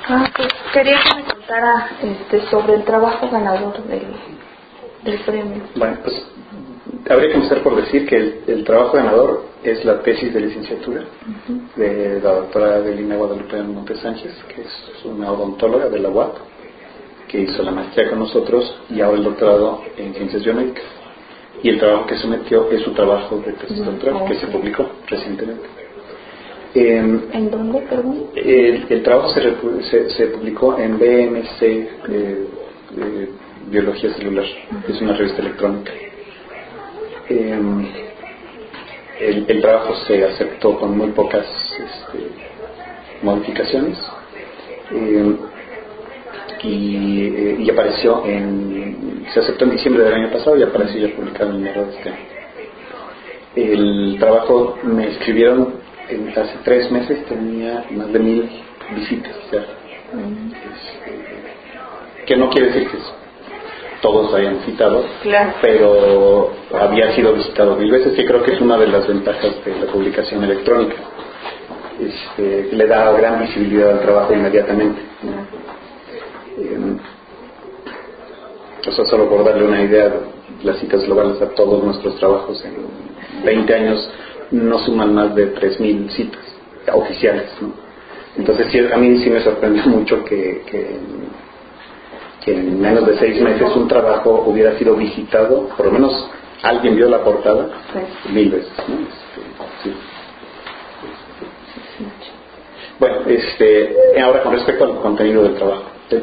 Pues quería que me contara sobre el trabajo ganador del premio. Bueno, pues habría que empezar por decir que el trabajo ganador es la tesis de licenciatura de la doctora Adelina Guadalupe Montes Sánchez, que es una odontóloga de la UAP, que hizo la maestría con nosotros y ahora el doctorado en ciencias biomédicas. Y el trabajo que sometió es su trabajo de tesis doctoral, que se publicó recientemente. ¿En dónde, perdón? El trabajo se publicó en BMC Biología Celular, es una revista electrónica. El trabajo se aceptó con muy pocas modificaciones y apareció se aceptó en diciembre del año pasado y apareció ya publicado en enero de este año. El trabajo me escribieron hace 3 meses, tenía más de 1000 visitas ya. Que no quiere decir que todos hayan citado, claro, pero había sido visitado 1000 veces, que creo que es una de las ventajas de la publicación electrónica. Le da gran visibilidad al trabajo inmediatamente. O sea, solo por darle una idea, las citas globales a todos nuestros trabajos en 20 años no suman más de 3000 citas oficiales, ¿no? Entonces sí, a mí sí me sorprendió mucho que en menos de 6 meses un trabajo hubiera sido visitado, por lo menos alguien vio la portada 1000 veces, ¿no? Sí. Bueno, ahora con respecto al contenido del trabajo,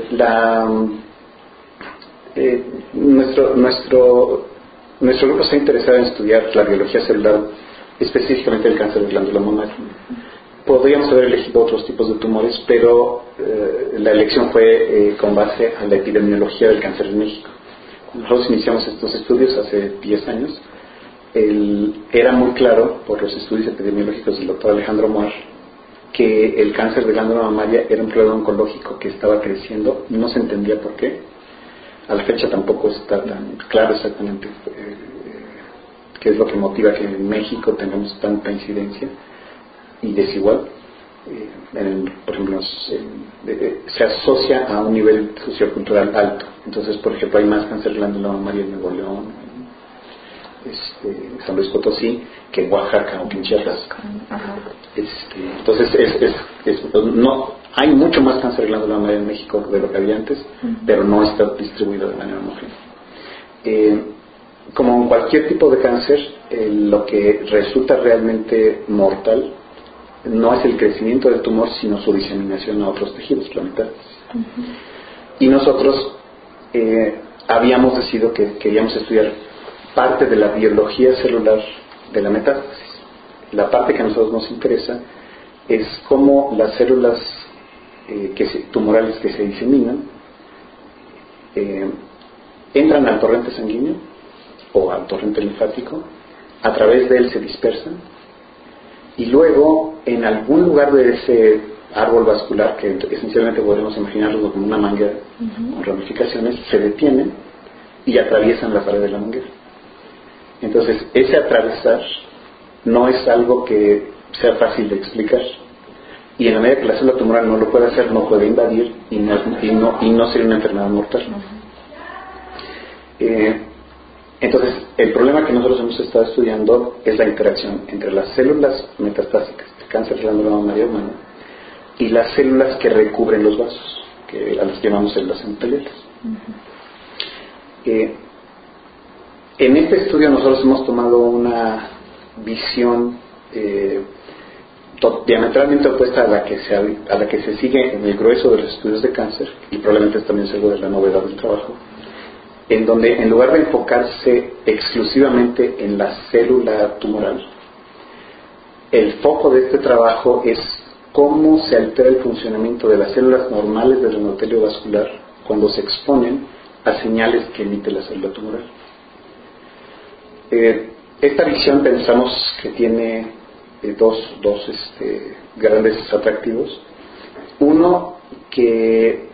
nuestro grupo está interesado en estudiar la biología celular, específicamente el cáncer de glándula mamaria. Podríamos haber elegido otros tipos de tumores, pero la elección fue con base a la epidemiología del cáncer en México. Nosotros iniciamos estos estudios hace 10 años. Era muy claro por los estudios epidemiológicos del doctor Alejandro Moar que el cáncer de glándula mamaria era un problema oncológico que estaba creciendo, no se entendía por qué. A la fecha tampoco está tan claro exactamente qué es lo que motiva que en México tengamos tanta incidencia y desigual. Por ejemplo, se asocia a un nivel sociocultural alto. Entonces, por ejemplo, hay más cáncer de glándula mamaria en Nuevo León, San Luis Potosí, que en Oaxaca o que en Chiapas. Entonces, no hay mucho más cáncer de glándula mamaria en México de lo que había antes, pero no está distribuido de manera homogénea. Como en cualquier tipo de cáncer, lo que resulta realmente mortal no es el crecimiento del tumor, sino su diseminación a otros tejidos, la metástasis. Y nosotros habíamos decidido que queríamos estudiar parte de la biología celular de la metástasis. La parte que a nosotros nos interesa es cómo las células tumorales que se diseminan entran al torrente sanguíneo o al torrente linfático, a través de él se dispersan y luego en algún lugar de ese árbol vascular, que esencialmente podemos imaginarlo como una manguera con ramificaciones, se detienen y atraviesan la pared de la manguera. Entonces, ese atravesar no es algo que sea fácil de explicar. Y en la medida que la célula tumoral no lo puede hacer, no puede invadir y no sería una enfermedad mortal. Entonces, el problema que nosotros hemos estado estudiando es la interacción entre las células metastásicas de cáncer de glándula mamaria humana y las células que recubren los vasos, a las que llamamos células endoteliales. En este estudio nosotros hemos tomado una visión diametralmente opuesta a la que se sigue en el grueso de los estudios de cáncer, y probablemente también es algo de la novedad del trabajo, en donde en lugar de enfocarse exclusivamente en la célula tumoral, el foco de este trabajo es cómo se altera el funcionamiento de las células normales del endotelio vascular cuando se exponen a señales que emite la célula tumoral. Esta visión pensamos que tiene dos grandes atractivos. Uno, que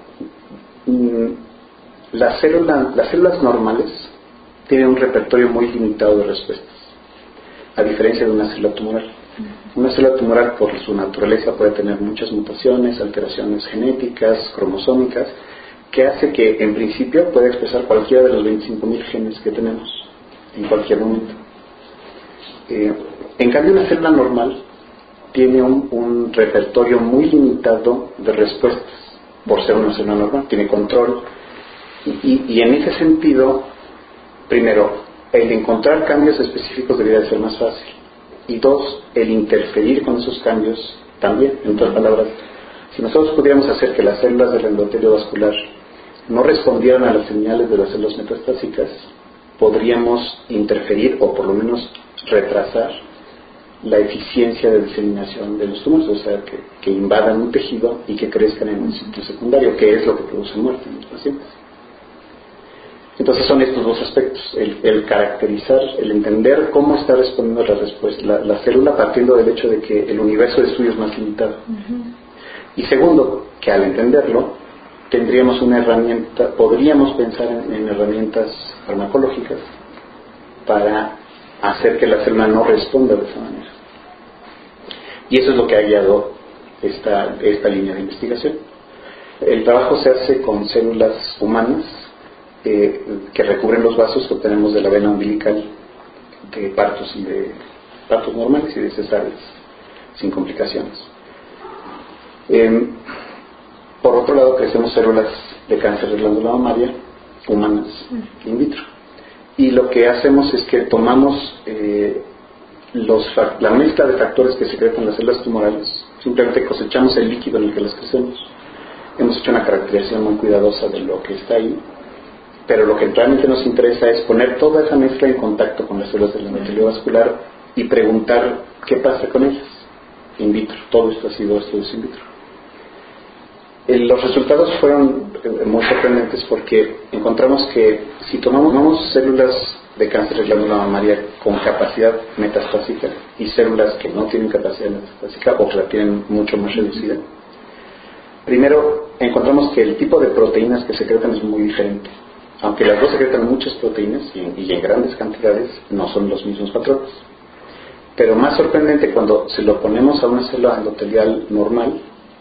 las células normales tienen un repertorio muy limitado de respuestas, a diferencia de una célula tumoral. Una célula tumoral, por su naturaleza, puede tener muchas mutaciones, alteraciones genéticas, cromosómicas, que hace que, en principio, pueda expresar cualquiera de los 25.000 genes que tenemos en cualquier momento. En cambio, una célula normal tiene un repertorio muy limitado de respuestas, por ser una célula normal, tiene control, y en ese sentido, primero, el encontrar cambios específicos debería ser más fácil, y dos, el interferir con esos cambios también. En otras palabras, si nosotros pudiéramos hacer que las células del endotelio vascular no respondieran a las señales de las células metastásicas, podríamos interferir o por lo menos retrasar la eficiencia de diseminación de los tumores, o sea, que invadan un tejido y que crezcan en un sitio secundario, que es lo que produce muerte en los pacientes. Entonces son estos dos aspectos, el caracterizar, el entender cómo está respondiendo la célula, partiendo del hecho de que el universo de estudio es más limitado. Y segundo, que al entenderlo, tendríamos una herramienta, podríamos pensar en herramientas farmacológicas para hacer que la célula no responda de esa manera. Y eso es lo que ha guiado esta línea de investigación. El trabajo se hace con células humanas que recubren los vasos que obtenemos de la vena umbilical de partos normales y de cesáreas sin complicaciones. Por otro lado, crecemos células de cáncer de glándula mamaria humanas in vitro. Y lo que hacemos es que tomamos la mezcla de factores que secretan las células tumorales, simplemente cosechamos el líquido en el que las crecemos. Hemos hecho una caracterización muy cuidadosa de lo que está ahí, pero lo que realmente nos interesa es poner toda esa mezcla en contacto con las células del endotelio vascular y preguntar qué pasa con ellas in vitro. Todo esto ha sido estudios in vitro. Los resultados fueron muy sorprendentes porque encontramos que si tomamos células de cáncer de glándula mamaria con capacidad metastásica y células que no tienen capacidad metastásica o que la tienen mucho más reducida, primero encontramos que el tipo de proteínas que secretan es muy diferente. Aunque las dos secretan muchas proteínas y en grandes cantidades, no son los mismos patrones. Pero más sorprendente, cuando se lo ponemos a una célula endotelial normal,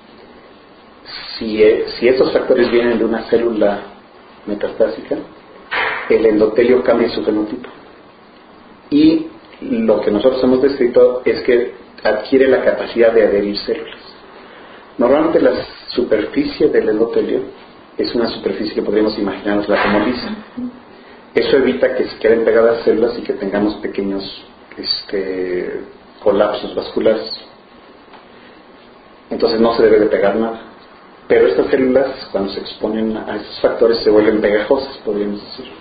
si estos factores vienen de una célula metastásica, el endotelio cambia su fenotipo. Y lo que nosotros hemos descrito es que adquiere la capacidad de adherir células. Normalmente la superficie del endotelio es una superficie que podríamos imaginarnosla como lisa. Eso evita que se queden pegadas células y que tengamos pequeños colapsos vasculares. Entonces no se debe de pegar nada. Pero estas células, cuando se exponen a estos factores, se vuelven pegajosas, podríamos decir.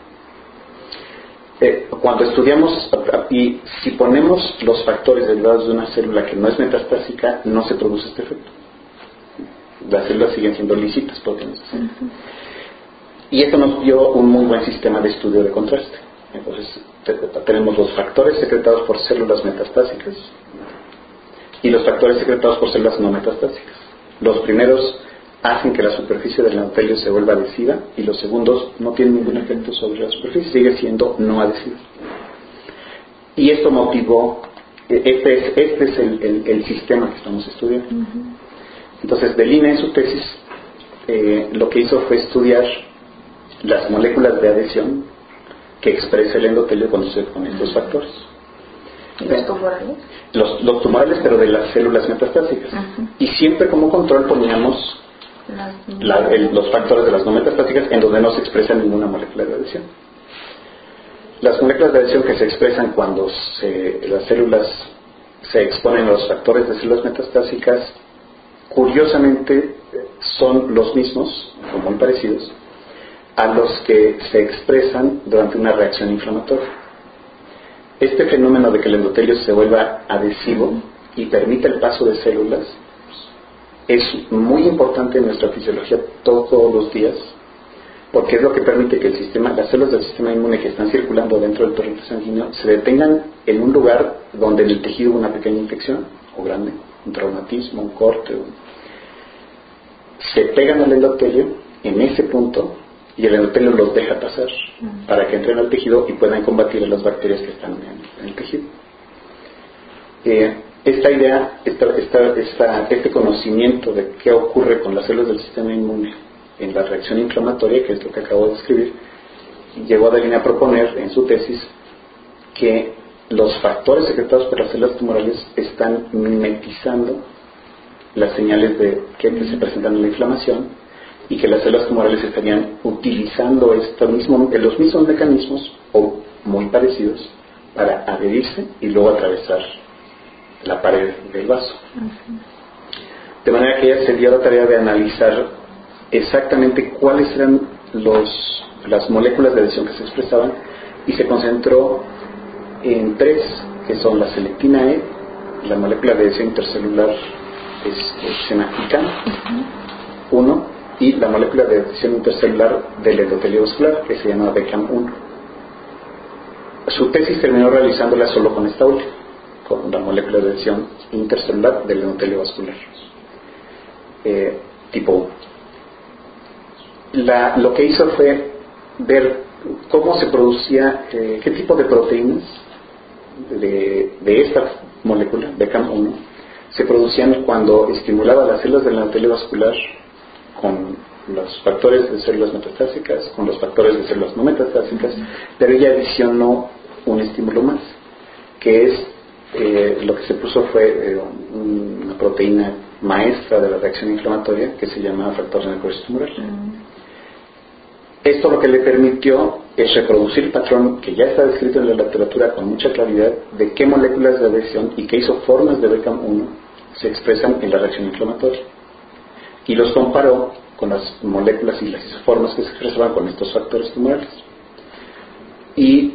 Cuando estudiamos, y si ponemos los factores derivados de una célula que no es metastásica, no se produce este efecto. Las células siguen siendo lisitas, podríamos decir. Y esto nos dio un muy buen sistema de estudio de contraste. Entonces, tenemos los factores secretados por células metastásicas y los factores secretados por células no metastásicas. Los primeros hacen que la superficie del endotelio se vuelva adhesiva y los segundos no tienen ningún efecto sobre la superficie, sigue siendo no adhesiva. Y esto motivó, este es el sistema que estamos estudiando. Entonces, Delina en su tesis lo que hizo fue estudiar las moléculas de adhesión que expresa el endotelio cuando se ponen estos factores. ¿Y los tumorales? Los tumorales, pero de las células metastásicas. Y siempre como control poníamos los factores de las no metastásicas en donde no se expresa ninguna molécula de adhesión. Las moléculas de adhesión que se expresan cuando las células se exponen a los factores de células metastásicas, curiosamente son los mismos, o muy parecidos, a los que se expresan durante una reacción inflamatoria. Este fenómeno de que el endotelio se vuelva adhesivo y permita el paso de células es muy importante en nuestra fisiología todos los días, porque es lo que permite que las células del sistema inmune que están circulando dentro del torrente sanguíneo se detengan en un lugar donde en el tejido hubo una pequeña infección o grande, un traumatismo, un corte, se pegan al endotelio en ese punto y el endotelio los deja pasar para que entren al tejido y puedan combatir a las bacterias que están en el tejido. Esta idea, este conocimiento de qué ocurre con las células del sistema inmune en la reacción inflamatoria, que es lo que acabo de describir, llegó a Delaunay a proponer en su tesis que los factores secretados por las células tumorales están mimetizando las señales que se presentan en la inflamación, y que las células tumorales estarían utilizando los mismos mecanismos o muy parecidos para adherirse y luego atravesar la pared del vaso. De manera que ella se dio la tarea de analizar exactamente cuáles eran las moléculas de adhesión que se expresaban, y se concentró en 3, que son la selectina E, la molécula de adhesión intercelular se llama ICAM 1, y la molécula de adhesión intercelular del endotelio vascular, que se llama BECAM 1. Su tesis terminó realizándola solo con esta última, con la molécula de adhesión intercelular del endotelio vascular tipo 1. Lo que hizo fue ver cómo se producía, qué tipo de proteínas de esta molécula, BECAM1, se producían cuando estimulaba las células del endotelio vascular con los factores de células metastásicas, con los factores de células no metastásicas, pero ella adicionó un estímulo más, que es lo que se puso fue una proteína maestra de la reacción inflamatoria que se llama factor de necrosis tumoral. Esto lo que le permitió es reproducir el patrón que ya está descrito en la literatura con mucha claridad de qué moléculas de adhesión y qué isoformas de BECAM1 se expresan en la reacción inflamatoria, y los comparó con las moléculas y las isoformas que se expresaban con estos factores tumorales. Y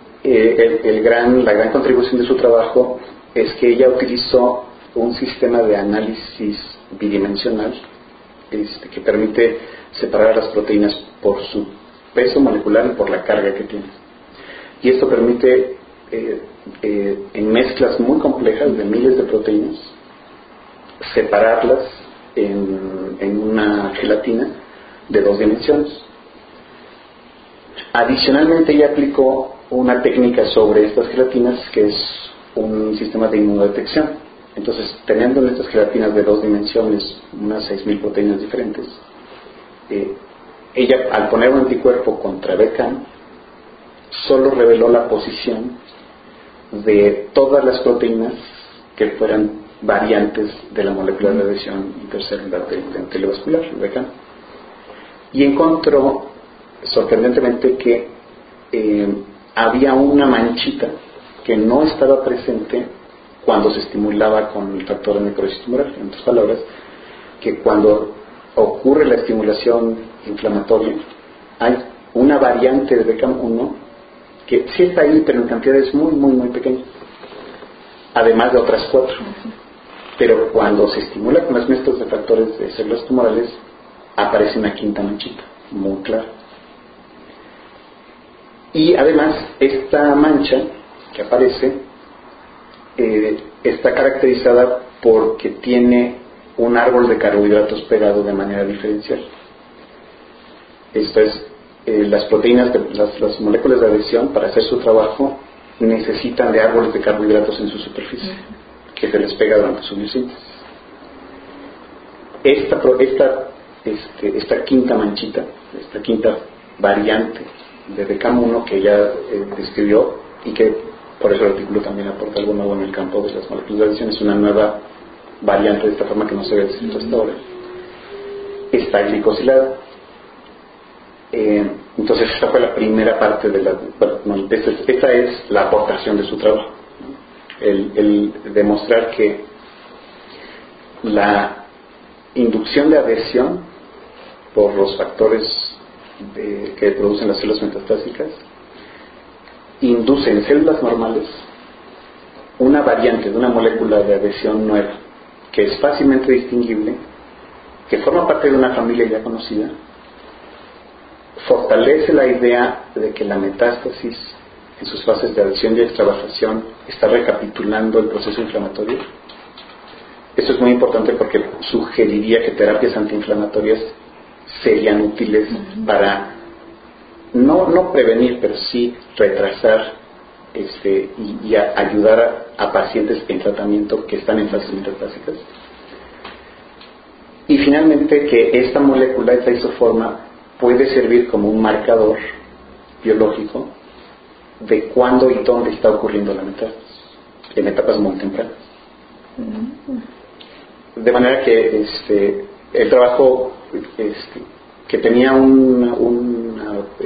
la gran contribución de su trabajo es que ella utilizó un sistema de análisis bidimensional que permite separar las proteínas por su peso molecular y por la carga que tienen. Y esto permite, en mezclas muy complejas de miles de proteínas, separarlas en una gelatina de 2 dimensiones. Adicionalmente, ella aplicó una técnica sobre estas gelatinas que es un sistema de inmunodetección. Entonces, teniendo en estas gelatinas de 2 dimensiones unas 6.000 proteínas diferentes, ella, al poner un anticuerpo contra BECAM, solo reveló la posición de todas las proteínas que fueran variantes de la molécula de adhesión intercelular del endotelio vascular, BECAM, y encontró sorprendentemente que había una manchita que no estaba presente cuando se estimulaba con el factor de necrosis tumoral. En otras palabras, que cuando ocurre la estimulación inflamatoria, hay una variante de BECAM1 que sí está ahí, pero en cantidades muy, muy, muy pequeñas, además de otras 4. Pero cuando se estimula con las mezclas de factores de células tumorales, aparece una quinta manchita, muy clara. Y además, esta mancha que aparece está caracterizada porque tiene un árbol de carbohidratos pegado de manera diferencial. Esto es, las proteínas, las moléculas de adhesión, para hacer su trabajo, necesitan de árboles de carbohidratos en su superficie, que se les pega durante su biosíntesis. Esta quinta manchita, esta quinta variante de BECAM1 que ella describió, y que por eso el artículo también aporta algo nuevo en el campo de las moléculas de adhesión, es una nueva variante de esta forma que no se había descrito hasta ahora, está glicosilada. Entonces esta fue la primera parte de esta es la aportación de su trabajo, el demostrar que la inducción de adhesión por los factores que producen las células metastásicas induce en células normales una variante de una molécula de adhesión nueva que es fácilmente distinguible, que forma parte de una familia ya conocida, fortalece la idea de que la metástasis en sus fases de adhesión y extravasación está recapitulando el proceso inflamatorio. Esto es muy importante porque sugeriría que terapias antiinflamatorias serían útiles para no prevenir, pero sí retrasar y ayudar a pacientes en tratamiento que están en fases metastásicas. Y finalmente que esta molécula, esta isoforma, puede servir como un marcador biológico de cuándo y dónde está ocurriendo la metástasis, en etapas muy tempranas. De manera que el trabajo que tenía un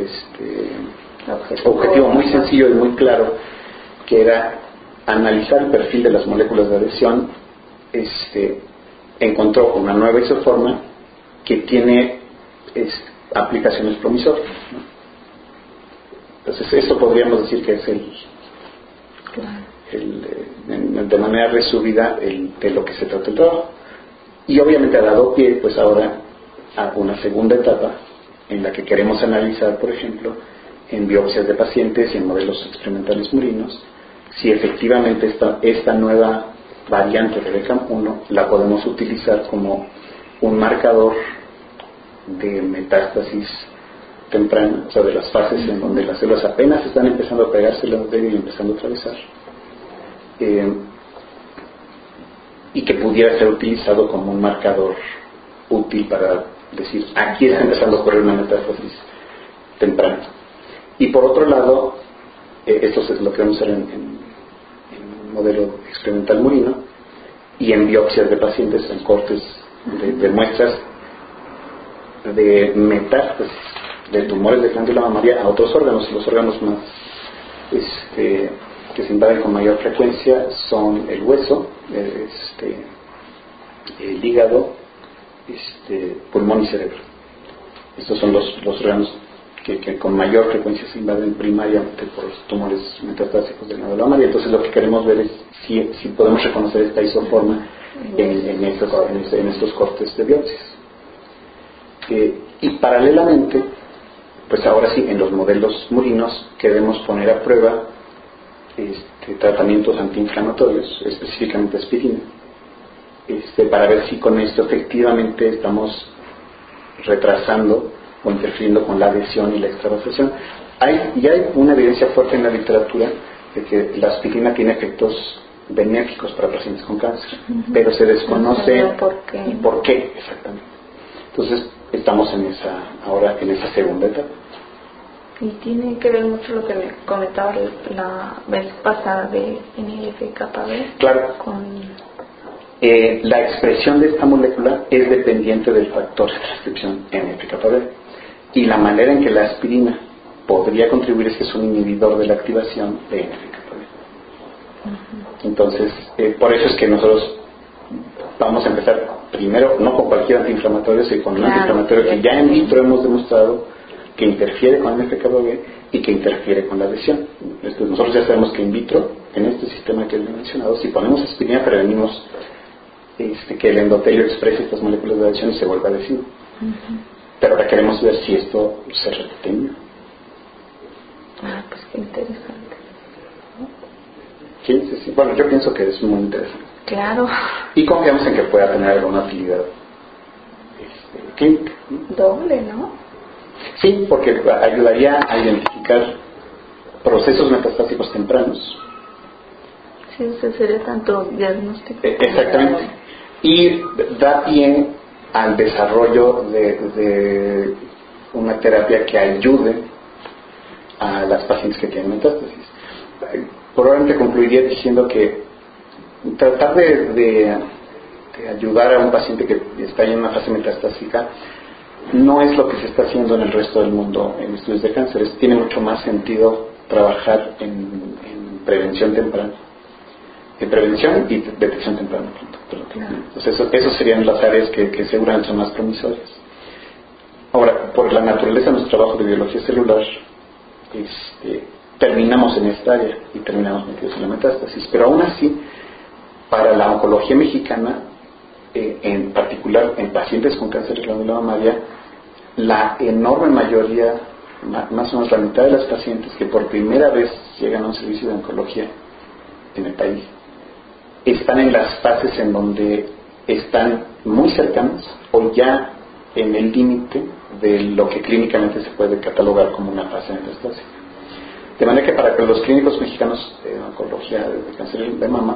objetivo muy sencillo y muy claro, que era analizar el perfil de las moléculas de adhesión, encontró una nueva isoforma que tiene aplicaciones promisorias, ¿no? Entonces esto podríamos decir que es de manera resumida de lo que se trata el trabajo. Y obviamente ha dado pie pues ahora a una segunda etapa en la que queremos analizar, por ejemplo, en biopsias de pacientes y en modelos experimentales murinos, si efectivamente esta nueva variante de BCAM1 la podemos utilizar como un marcador de metástasis temprana, o sea, de las fases en donde las células apenas están empezando a pegarse el endotelio y empezando a atravesar, y que pudiera ser utilizado como un marcador útil para decir, aquí está empezando a ocurrir una metástasis temprana. Y por otro lado, esto es lo que vamos a hacer en modelo experimental murino y en biopsias de pacientes, en cortes de muestras de metástasis de tumores de glándula mamaria a otros órganos. Los órganos más que se invaden con mayor frecuencia son el hueso, el hígado, pulmón y cerebro. Estos son los órganos que con mayor frecuencia se invaden primariamente por los tumores metastásicos de glándula mamaria. Entonces lo que queremos ver es si podemos reconocer esta isoforma en estos cortes de biopsias. Y paralelamente, pues ahora sí, en los modelos murinos queremos poner a prueba tratamientos antiinflamatorios, específicamente aspirina, para ver si con esto efectivamente estamos retrasando o interfiriendo con la adhesión y la extravasación. Ya hay una evidencia fuerte en la literatura de que la aspirina tiene efectos benéficos para pacientes con cáncer, pero se desconoce por qué exactamente. Entonces estamos ahora en esa segunda etapa. Y tiene que ver mucho lo que me comentaba la vez pasada de NF-κB. Claro. La expresión de esta molécula es dependiente del factor de transcripción NF-κB. Y la manera en que la aspirina podría contribuir es que es un inhibidor de la activación de NF-κB. Entonces, por eso es que nosotros vamos a empezar primero, no con cualquier antiinflamatorio, sino con un antiinflamatorio que ya en vitro hemos demostrado que interfiere con el NF-κB y que interfiere con la adhesión. Nosotros ya sabemos que in vitro, en este sistema que les he mencionado, si ponemos aspirina prevenimos que el endotelio exprese estas moléculas de adhesión y se vuelva adhesivo. Pero ahora queremos ver si esto se repite. Pues qué interesante. Sí. Bueno, yo pienso que es muy interesante. Claro. Y confiamos en que pueda tener alguna utilidad clínica. Doble, ¿no? Sí, porque ayudaría a identificar procesos metastásicos tempranos. Sí, eso sería tanto diagnóstico. Exactamente. Y da pie al desarrollo de una terapia que ayude a las pacientes que tienen metástasis. Probablemente concluiría diciendo que tratar de ayudar a un paciente que está en una fase metastásica no es lo que se está haciendo en el resto del mundo en estudios de cánceres. Tiene mucho más sentido trabajar en prevención temprana, en prevención y detección temprana. Entonces esos serían las áreas que seguramente son más promisorias. Ahora, por la naturaleza de nuestro trabajo de biología celular, terminamos en esta área y terminamos metidos en la metástasis, pero aún así para la oncología mexicana, en particular en pacientes con cáncer de glándula mamaria, la enorme mayoría, más o menos la mitad de las pacientes que por primera vez llegan a un servicio de oncología en el país, están en las fases en donde están muy cercanas o ya en el límite de lo que clínicamente se puede catalogar como una fase metastásica. De manera que para que los clínicos mexicanos de oncología de cáncer de mama,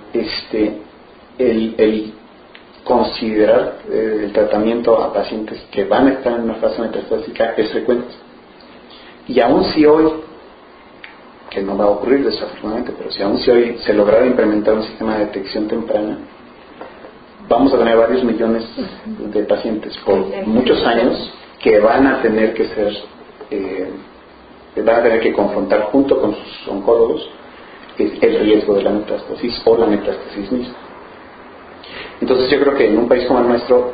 el considerar el tratamiento a pacientes que van a estar en una fase metastásica es frecuente. Y aún si hoy, que no va a ocurrir desafortunadamente, pero si aún si hoy se lograra implementar un sistema de detección temprana, vamos a tener varios millones de pacientes por muchos años que van a tener que ser, van a tener que confrontar junto con sus oncólogos el riesgo de la metástasis o la metástasis misma. Entonces yo creo que en un país como el nuestro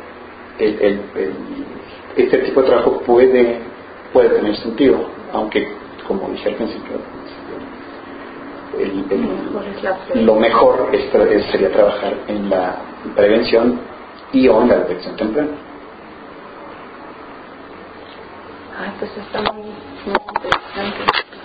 este tipo de trabajo puede tener sentido, aunque como dije al principio, lo mejor sería trabajar en la prevención y o en la detección temprana. Pues está muy interesante.